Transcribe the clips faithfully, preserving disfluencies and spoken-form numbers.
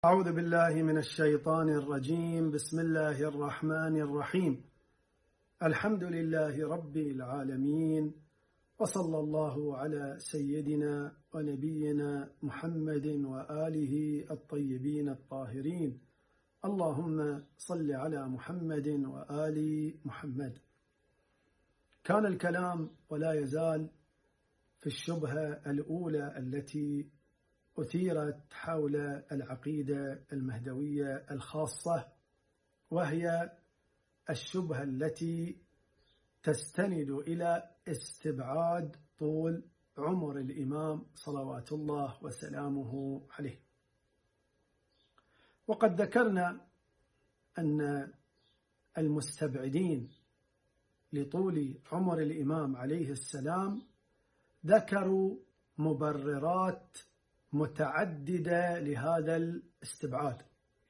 أعوذ بالله من الشيطان الرجيم. بسم الله الرحمن الرحيم. الحمد لله رب العالمين، وصلى الله على سيدنا ونبينا محمد وآله الطيبين الطاهرين. اللهم صل على محمد وآل محمد. كان الكلام ولا يزال في الشبهة الأولى التي أثيرت حول العقيدة المهدوية الخاصة، وهي الشبهة التي تستند إلى استبعاد طول عمر الإمام صلوات الله وسلامه عليه. وقد ذكرنا أن المستبعدين لطول عمر الإمام عليه السلام ذكروا مبررات متعددة لهذا الاستبعاد.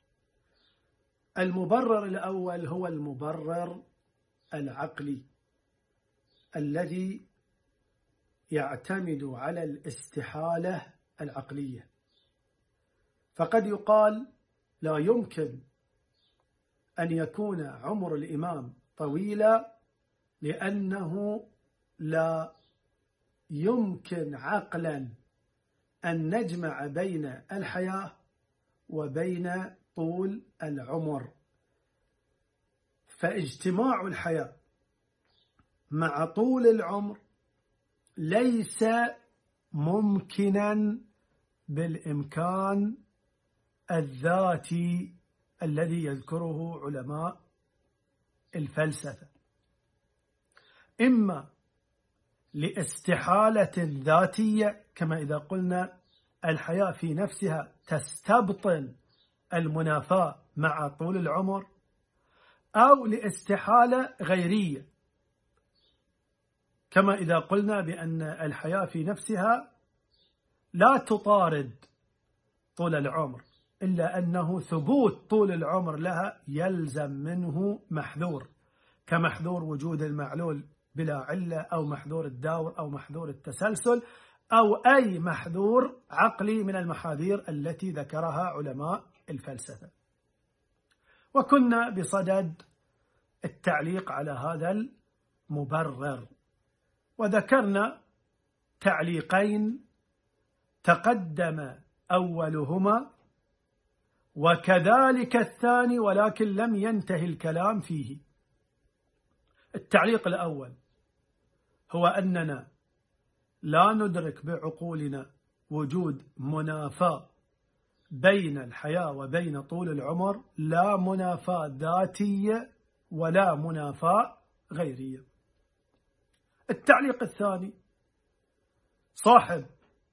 المبرر الأول هو المبرر العقلي الذي يعتمد على الاستحالة العقلية. فقد يقال لا يمكن أن يكون عمر الإمام طويلا لأنه لا يمكن عقلا أن نجمع بين الحياة وبين طول العمر، فاجتماع الحياة مع طول العمر ليس ممكنا بالإمكان الذاتي الذي يذكره علماء الفلسفة، إما لاستحالة ذاتية كما إذا قلنا الحياة في نفسها تستبطن المنافاة مع طول العمر، أو لاستحالة غيرية كما إذا قلنا بأن الحياة في نفسها لا تطارد طول العمر، إلا أنه ثبوت طول العمر لها يلزم منه محذور، كمحذور وجود المعلول بلا علة، أو محذور الدور، أو محذور التسلسل، أو أي محذور عقلي من المحاذير التي ذكرها علماء الفلسفة. وكنا بصدد التعليق على هذا المبرر، وذكرنا تعليقين تقدم أولهما وكذلك الثاني، ولكن لم ينتهي الكلام فيه. التعليق الأول هو أننا لا ندرك بعقولنا وجود منافاة بين الحياة وبين طول العمر، لا منافاة ذاتية ولا منافاة غيرية. التعليق الثاني، صاحب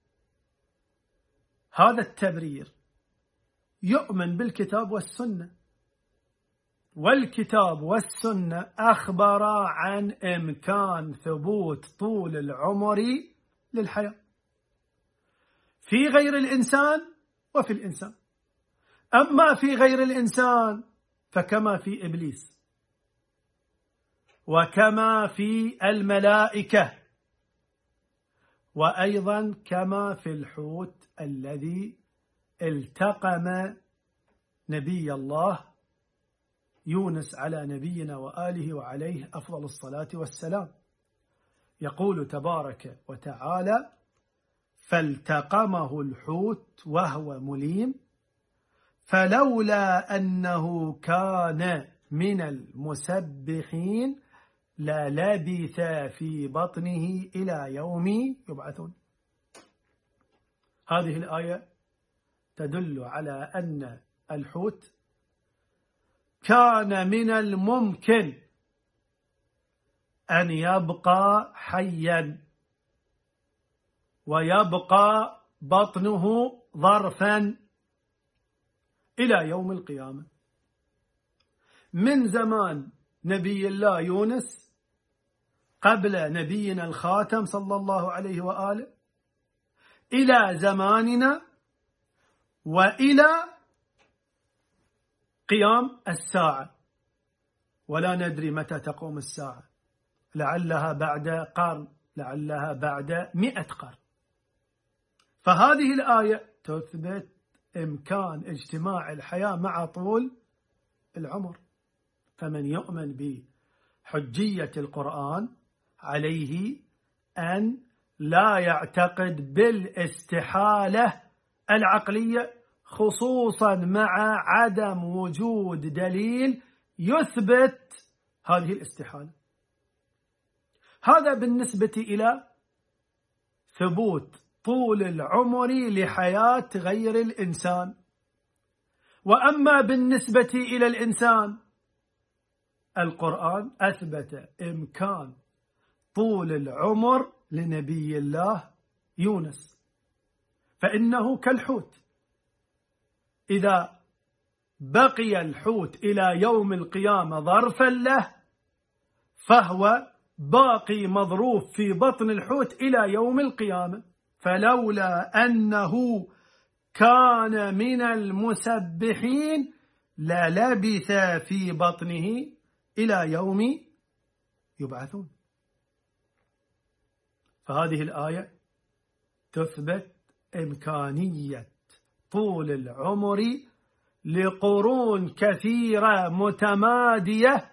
هذا التبرير يؤمن بالكتاب والسنة، والكتاب والسنة أخبرا عن إمكان ثبوت طول العمر للحياة في غير الإنسان وفي الإنسان. أما في غير الإنسان فكما في إبليس، وكما في الملائكة، وأيضا كما في الحوت الذي التقم نبي الله يونس على نبينا وآله وعليه أفضل الصلاة والسلام. يقول تبارك وتعالى: فالتقمه الحوت وهو مليم فلولا أنه كان من المسبحين للبث في بطنه إلى يوم يبعثون. هذه الآية تدل على أن الحوت كان من الممكن أن يبقى حيا ويبقى بطنه ظرفا إلى يوم القيامة، من زمان نبي الله يونس قبل نبينا الخاتم صلى الله عليه وآله إلى زماننا وإلى قيام الساعة، ولا ندري متى تقوم الساعة، لعلها بعد قرن، لعلها بعد مئة قرن. فهذه الآية تثبت إمكان اجتماع الحياة مع طول العمر. فمن يؤمن بحجية القرآن عليه أن لا يعتقد بالاستحالة العقلية، خصوصا مع عدم وجود دليل يثبت هذه الاستحالة. هذا بالنسبة إلى ثبوت طول العمر لحياة غير الإنسان. وأما بالنسبة إلى الإنسان، القرآن أثبت إمكان طول العمر لنبي الله يونس، فإنه كالحوت، إذا بقي الحوت إلى يوم القيامة ظرفا له فهو باقي مظروف في بطن الحوت إلى يوم القيامة. فلولا أنه كان من المسبحين للبث في بطنه إلى يوم يبعثون. فهذه الآية تثبت إمكانية طول العمر لقرون كثيرة متمادية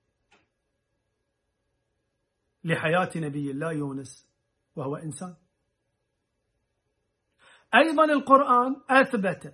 لحياة نبي الله يونس وهو إنسان. أيضا القرآن أثبت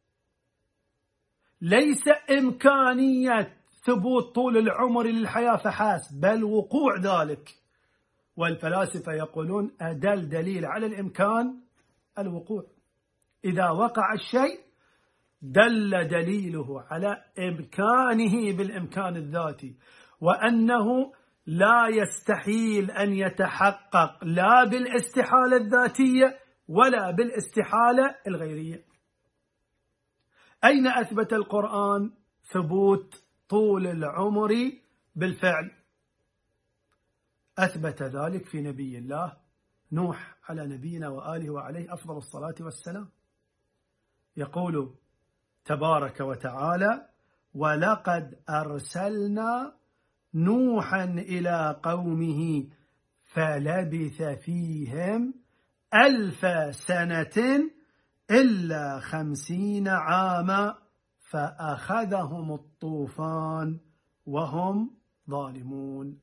ليس إمكانية ثبوت طول العمر للحياة فحسب، بل وقوع ذلك. والفلاسفة يقولون أدل دليل على الإمكان الوقوع. إذا وقع الشيء دل دليله على إمكانه بالإمكان الذاتي، وأنه لا يستحيل أن يتحقق لا بالاستحالة الذاتية ولا بالاستحالة الغيرية. أين أثبت القرآن ثبوت طول العمر بالفعل؟ أثبت ذلك في نبي الله نوح على نبينا وآله وعليه أفضل الصلاة والسلام. يقول تبارك وتعالى: ولقد أرسلنا نوحا إلى قومه فلبث فيهم ألف سنة إلا خمسين عاما فأخذهم الطوفان وهم ظالمون.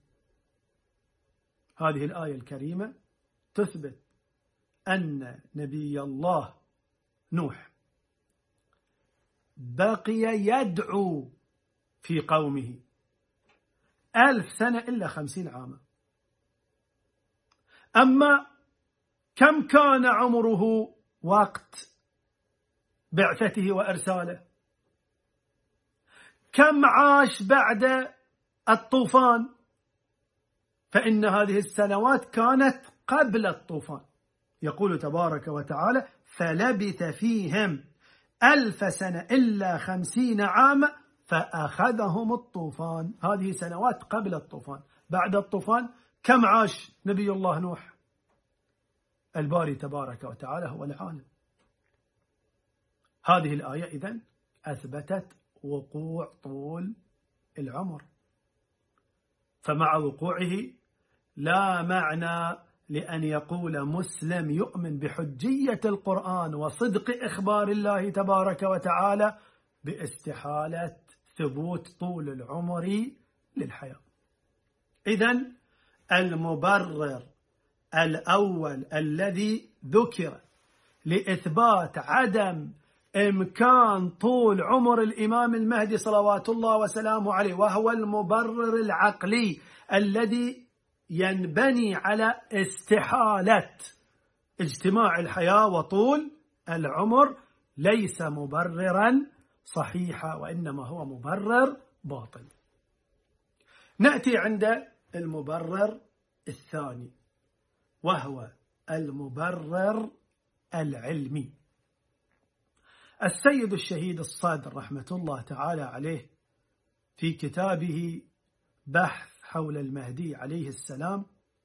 هذه الآية الكريمة تثبت أن نبي الله نوح بقي يدعو في قومه ألف سنة إلا خمسين عاما. أما كم كان عمره وقت بعثته وإرساله؟ كم عاش بعد الطوفان؟ فإن هذه السنوات كانت قبل الطوفان. يقول تبارك وتعالى: فلبث فيهم ألف سنة إلا خمسين عاما فأخذهم الطوفان. هذه سنوات قبل الطوفان. بعد الطوفان كم عاش نبي الله نوح؟ الباري تبارك وتعالى هو العالم. هذه الآية إذن أثبتت وقوع طول العمر. فمع وقوعه لا معنى لأن يقول مسلم يؤمن بحجية القرآن وصدق إخبار الله تبارك وتعالى باستحالة ثبوت طول العمر للحياة. إذن المبرر الأول الذي ذكر لإثبات عدم إمكان طول عمر الإمام المهدي صلوات الله وسلامه عليه، وهو المبرر العقلي الذي ينبني على استحالة اجتماع الحياة وطول العمر، ليس مبررا صحيحا، وإنما هو مبرر باطل. نأتي عند المبرر الثاني، وهو المبرر العلمي. السيد الشهيد الصادر رحمة الله تعالى عليه في كتابه بحث حول المهدي عليه السلام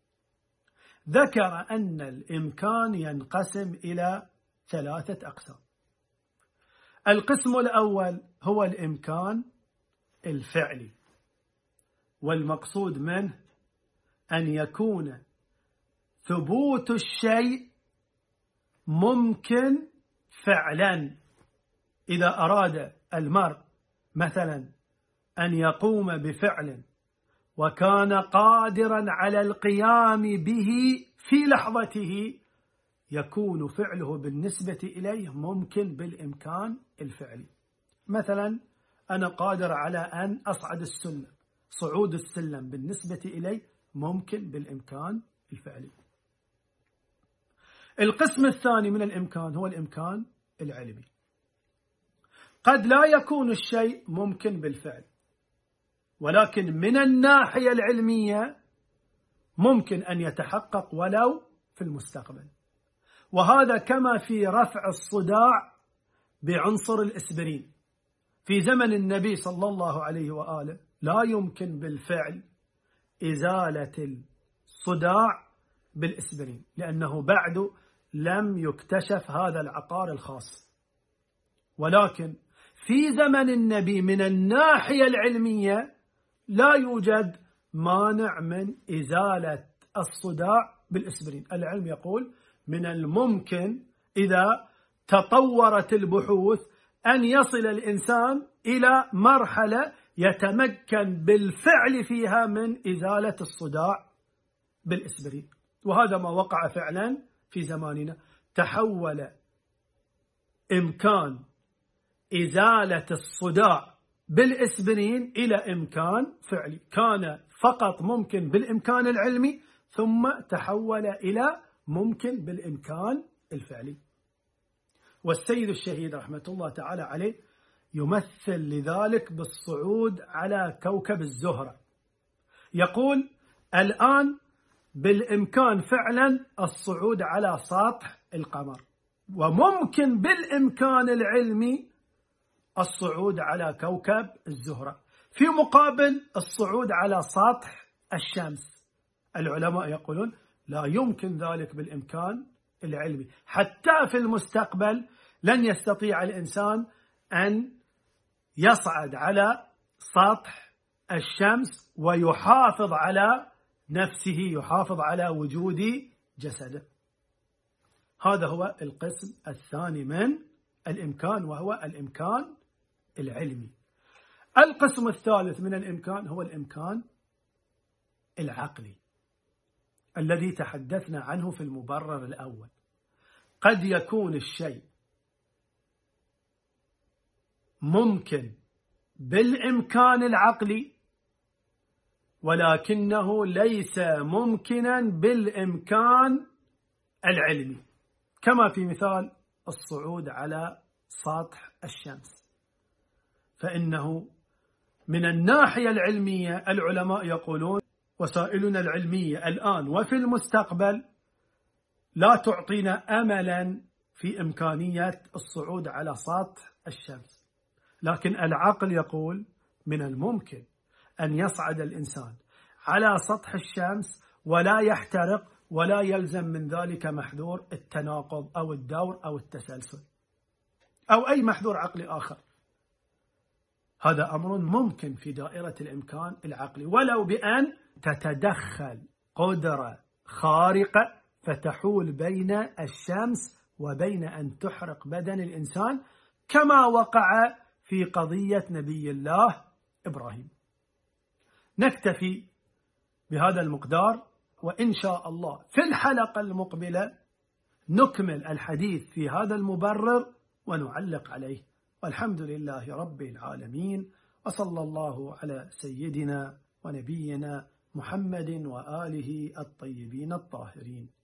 ذكر أن الإمكان ينقسم إلى ثلاثة أقسام. القسم الأول هو الإمكان الفعلي، والمقصود منه أن يكون ثبوت الشيء ممكن فعلا إذا أراد المرء مثلا أن يقوم بفعل وكان قادرا على القيام به في لحظته، يكون فعله بالنسبة إليه ممكن بالإمكان الفعلي. مثلا أنا قادر على أن أصعد السلم، صعود السلم بالنسبة إلي ممكن بالإمكان الفعلي. القسم الثاني من الإمكان هو الإمكان العلمي. قد لا يكون الشيء ممكن بالفعل، ولكن من الناحية العلمية ممكن أن يتحقق ولو في المستقبل، وهذا كما في رفع الصداع بعنصر الإسبرين. في زمن النبي صلى الله عليه وآله لا يمكن بالفعل إزالة الصداع بالإسبرين، لأنه بعد لم يكتشف هذا العقار الخاص. ولكن في زمن النبي من الناحية العلمية لا يوجد مانع من إزالة الصداع بالإسبرين. العلم يقول من الممكن إذا تطورت البحوث أن يصل الإنسان إلى مرحلة يتمكن بالفعل فيها من إزالة الصداع بالإسبرين، وهذا ما وقع فعلا في زماننا. تحول إمكان إزالة الصداع بالإسبرين إلى إمكان فعلي، كان فقط ممكن بالإمكان العلمي ثم تحول إلى ممكن بالإمكان الفعلي. والسيد الشهيد رحمة الله تعالى عليه يمثل لذلك بالصعود على كوكب الزهرة. يقول الآن بالإمكان فعلا الصعود على سطح القمر، وممكن بالإمكان العلمي الصعود على كوكب الزهرة، في مقابل الصعود على سطح الشمس. العلماء يقولون لا يمكن ذلك بالإمكان العلمي، حتى في المستقبل لن يستطيع الإنسان أن يصعد على سطح الشمس ويحافظ على نفسه، يحافظ على وجود جسده. هذا هو القسم الثاني من الإمكان، وهو الإمكان العلمي. القسم الثالث من الإمكان هو الإمكان العقلي الذي تحدثنا عنه في المبرر الأول. قد يكون الشيء ممكن بالإمكان العقلي ولكنه ليس ممكنا بالإمكان العلمي، كما في مثال الصعود على سطح الشمس. فإنه من الناحية العلمية العلماء يقولون وسائلنا العلمية الآن وفي المستقبل لا تعطينا أملا في إمكانية الصعود على سطح الشمس، لكن العقل يقول من الممكن أن يصعد الإنسان على سطح الشمس ولا يحترق ولا يلزم من ذلك محذور التناقض أو الدور أو التسلسل أو أي محذور عقلي آخر. هذا أمر ممكن في دائرة الإمكان العقلي، ولو بأن تتدخل قدرة خارقة فتحول بين الشمس وبين أن تحرق بدن الإنسان، كما وقع في قضية نبي الله إبراهيم. نكتفي بهذا المقدار، وإن شاء الله في الحلقة المقبلة نكمل الحديث في هذا المبرر ونعلق عليه. والحمد لله رب العالمين، وصلى الله على سيدنا ونبينا محمد وآله الطيبين الطاهرين.